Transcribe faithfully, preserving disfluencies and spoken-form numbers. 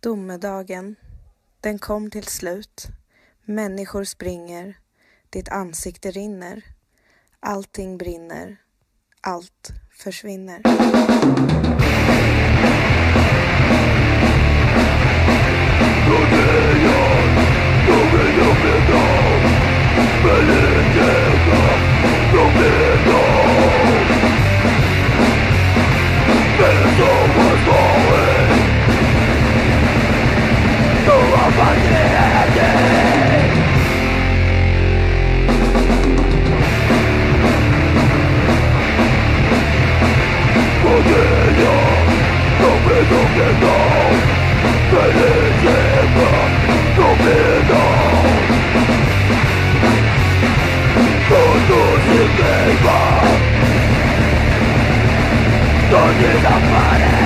Domedagen, den kom till slut. Människor springer, ditt ansikte rinner. Allting brinner, allt försvinner. Don't desaparece.